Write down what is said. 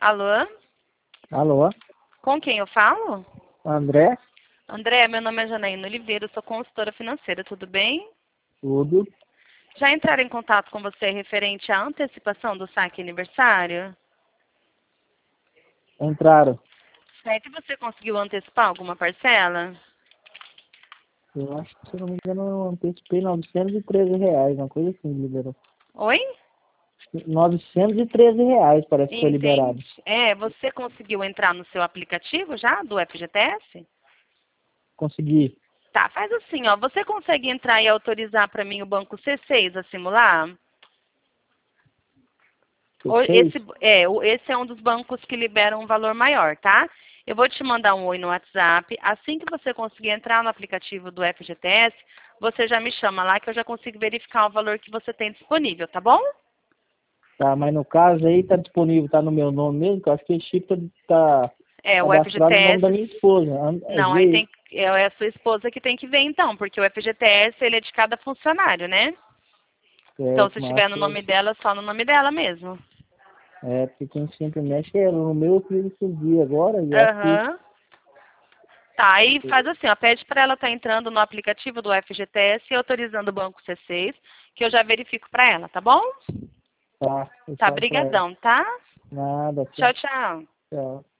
Alô? Alô? Com quem eu falo? André? André, meu nome é Janaína Oliveira, eu sou consultora financeira, tudo bem? Tudo. Já entraram em contato com você referente à antecipação do saque aniversário? Entraram. Certo, e você conseguiu antecipar alguma parcela? Eu acho que, se eu não me engano, eu antecipei R$ 913, uma coisa assim, liberou. Oi? R$ 913 parece que foi liberado. Entendi. Você conseguiu entrar no seu aplicativo já, do FGTS? Consegui. Tá, faz assim, ó. Você consegue entrar e autorizar para mim o banco C6 a simular? Você fez? Esse é um dos bancos que liberam um valor maior, tá? Eu vou te mandar um oi no WhatsApp. Assim que você conseguir entrar no aplicativo do FGTS, você já me chama lá que eu já consigo verificar o valor que você tem disponível, tá bom? Tá, mas no caso aí tá disponível, tá no meu nome mesmo, que eu acho que esse chip tá O cadastrado no nome da FGTS. minha esposa. Não, aí G. é a sua esposa que tem que ver então, porque o FGTS ele é de cada funcionário, né? Então se Certo, mas estiver no nome dela, só no nome dela mesmo. porque quem sempre mexe é ela. No meu eu fiz esses dias agora, e acho que Aham. Tá, aí faz assim, ó, pede para ela estar entrando no aplicativo do FGTS e autorizando o banco C6, que eu já verifico para ela, tá bom? tá. Eu Tá, falo pra ela. brigadão, tá? Nada, Tchau, tchau. tchau.